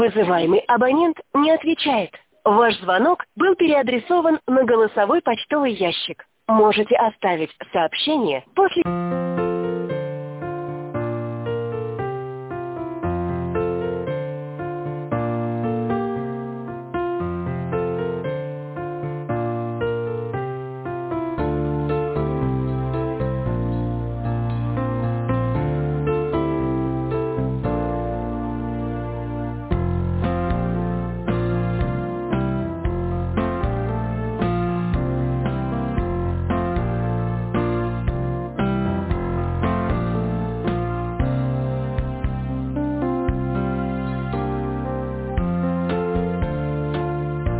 Вызываемый абонент не отвечает. Ваш звонок был переадресован на голосовой почтовый ящик. Можете оставить сообщение после...